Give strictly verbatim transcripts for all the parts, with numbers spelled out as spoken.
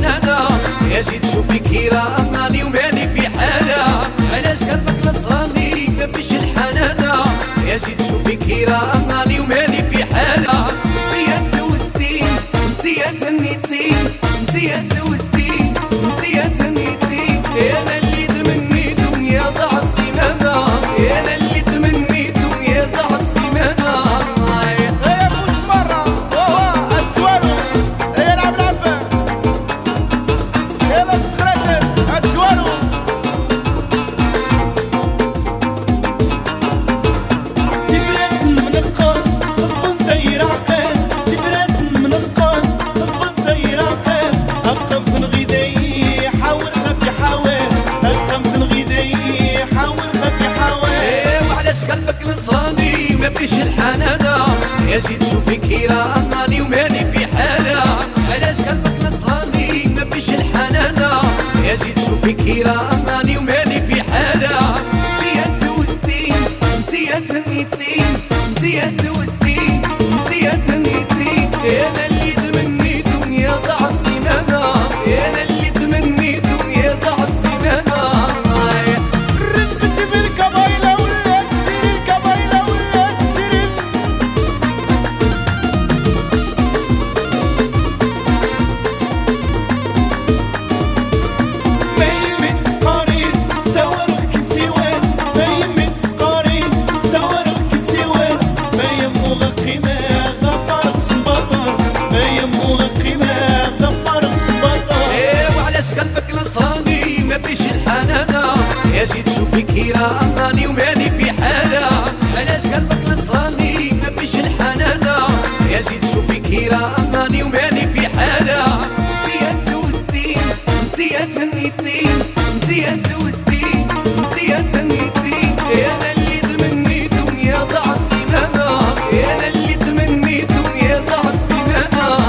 الحنانة يا زيد شوفي كيرا راني وماني في حالة. علاش قلبك نصراني ما فيش الحنانة يا زيد شوفي كيرا راني وماني في حالة. انتيا تزوجتي انتيا تنيتي انتيا تزوجتي انتيا تنيتي انا اللي تمنيتو يا ضعف سمامة انا اللي تمنيتو يا ضعف سمامة. مفيش الحنانة يا زيد شوفي كيرا راني وماني في حالة. علاش قلبك نصراني مفيش الحنانة يا زيد شوفي كيرا راني وماني في حالة. انتيا تزوجتي انتيا تنيتي انتيا تزوجتي انتيا تنيتي انا اللي تمنيتو يا ضعف سمامة انا اللي تمنيتو يا ضعف سمامة. مفيش الحنانة يا زيد شوفي كيرا راني وماني في حالة. علاش قلبك نصراني مفيش الحنانة يا زيد شوفي كيرا راني وماني في حالة. انتيا تزوجتي انتيا تنيتي انتيا تزوجتي انتيا تنيتي انا اللي تمنيتو يا ضعف سمامة انا اللي تمنيتو يا ضعف سمامة.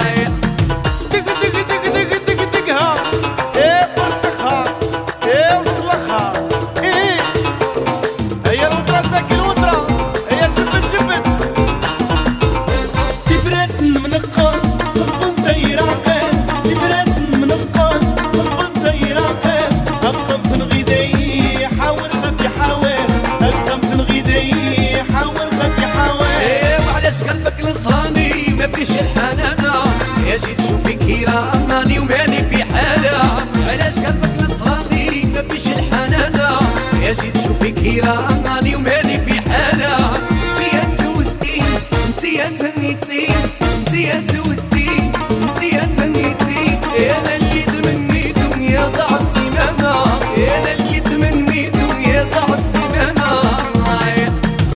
مفيش الحنانة يا زيد شوفي كيرا راني وماني في حالة. علاش قلبك نصراني مفيش الحنانة يا زيد شوفي كيرا راني وماني في حالة. انتيا تزوجتي انتيا تنيتي